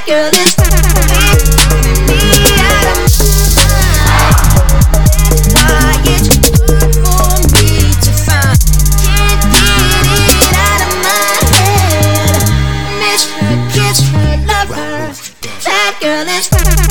girl is driving me out of why it's hard for me to find. Can't get it out of my head. Miss her, kiss her, love her. That girl is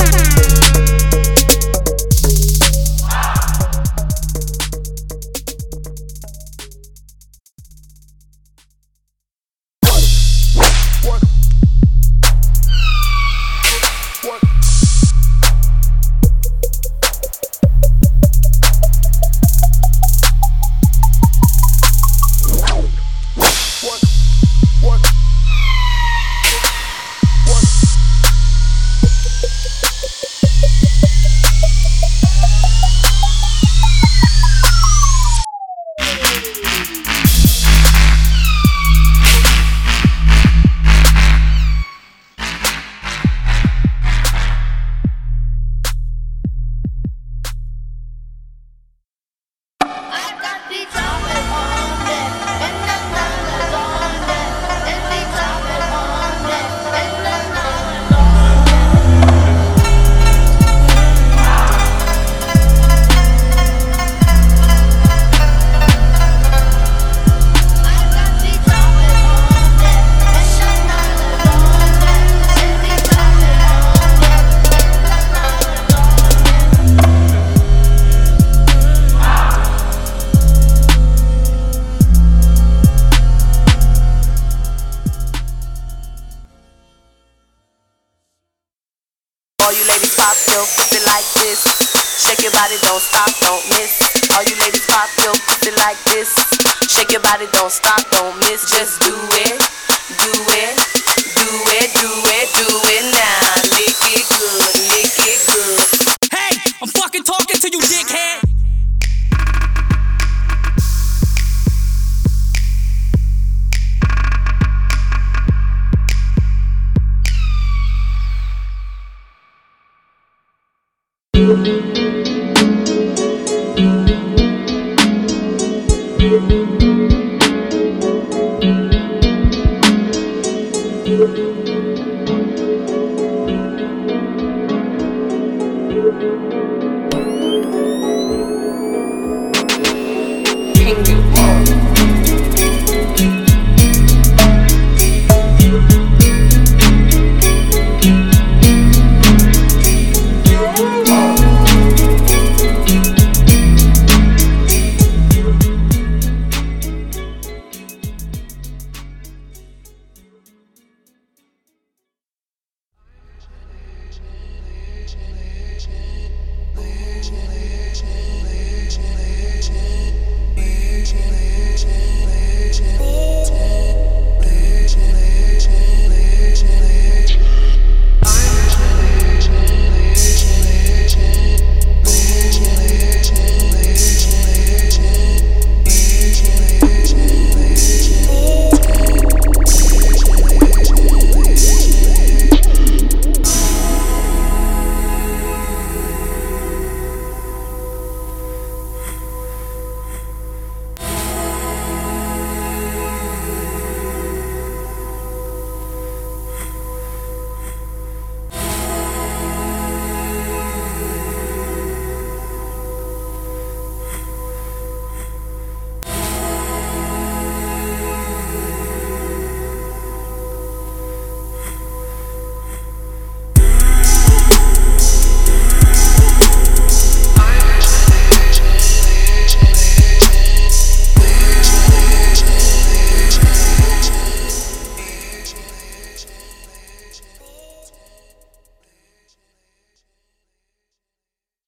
all you ladies pop your pussy like this. Shake your body, don't stop, don't miss. All you ladies pop your pussy like this. Shake your body, don't stop, don't miss. Just do it, do it, do it, do it.